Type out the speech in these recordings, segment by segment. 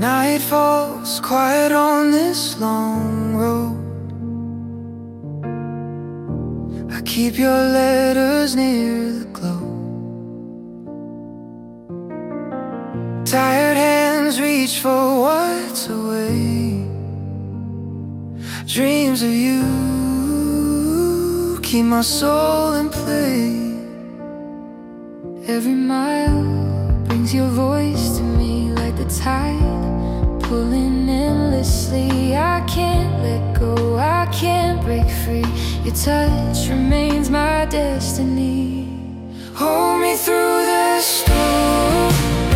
Night falls quiet on this long road. I keep your letters near the glow. Tired hands reach for what's away. Dreams of you keep my soul in play. Every mile brings your voice to me like the tide, pulling endlessly. I can't let go, I can't break free. Your touch remains my destiny. Hold me through the storm.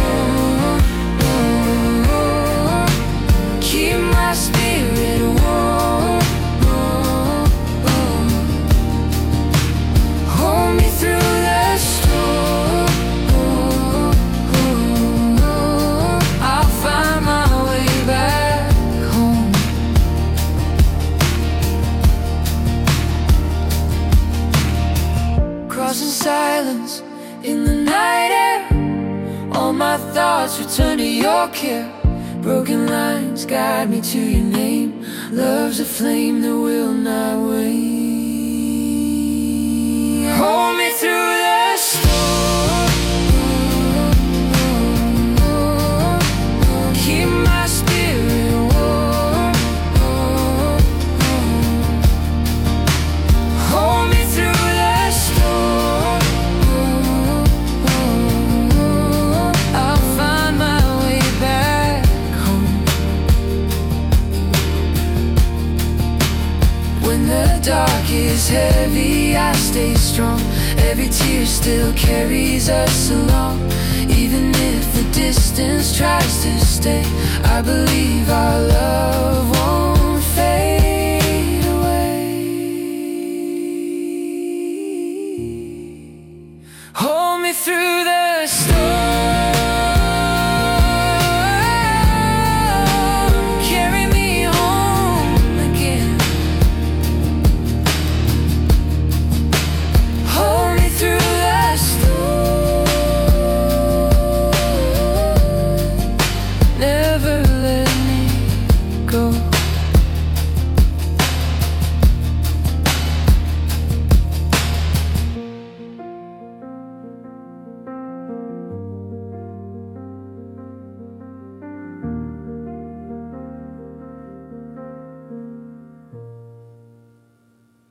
Keep my spirit warm. Hold me through the storm. I'll find my way back home. Crossing silence in the night air. All my thoughts return to your care. Broken lines guide me to your name. Love's a flame that will not wane. Hold me through the storm. Keep my spirit warm. Hold me through the storm. I'll find my way back home. When the dark is heavy, I stay strong. Every tear still carries us along. Even if the distance tries to stay, I believe our love